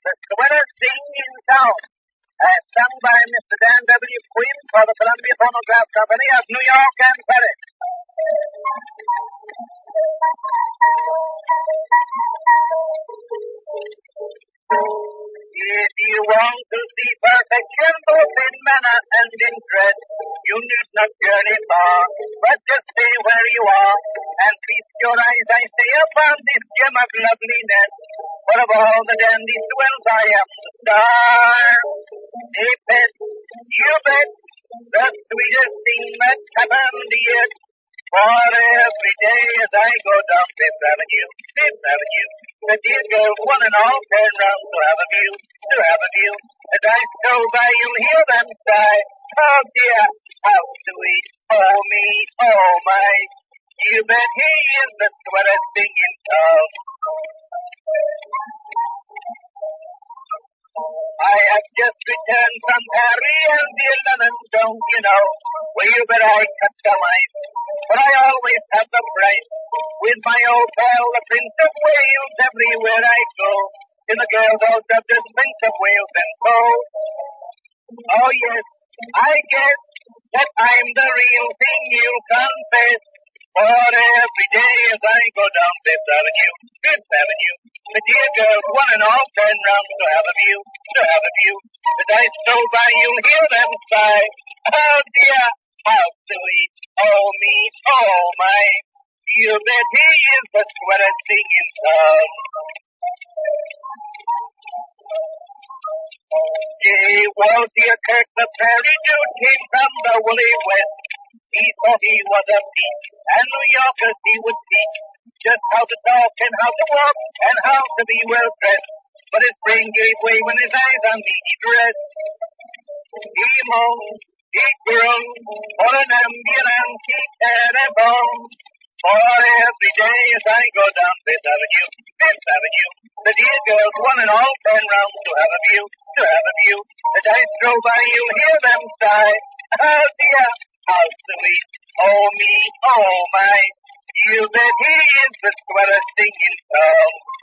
The sweetest thing in town. Sung by Mr. Dan W. Quinn for the Columbia Phonograph Company of New York and Paris. If you want to see perfection both in manner and in dress, you need not journey far, but just stay where you are, and feast your eyes, I say, upon this gem of loveliness. For of all the dandy swells I am the star. Hey, pet, you bet, the sweetest thing that's happened yet. For every day as I go down Fifth Avenue, the dear girls one and all turn round to have a view. As I stroll by, you'll hear them sigh, oh dear, how sweet, oh me, oh my. You bet he is the sweetest thing in town. I have just returned from Paris and the London, don't you know? Well, you bet I cut some ice, but I always have the price. With my old pal, the Prince of Wales, everywhere I go. In the girls all dubbed as Prince of Wales and Co. Oh yes, I guess that I'm the real thing, you'll confess. For every day as I go down Fifth Avenue, the dear girls one and all turn round to have a view. As I stroll by, you'll hear them sigh, oh dear, how sweet, oh me, oh my. You bet he is the sweetest thing in town. Gee, Walter Kirk, the prairie dude, came from the woolly west. He thought he was a thief, and New Yorkers he would teach just how to talk and how to walk and how to be well dressed. But his brain gave way when his eyes on me he dressed. He moaned, he groaned, for an ambulance he telephoned. For every day as I go down Fifth Avenue, the dear girls one and all turn round to have a view. As I stroll by, you'll hear them sigh, oh dear, how sweet, oh me, oh my. You bet he is the sweetest thing in town.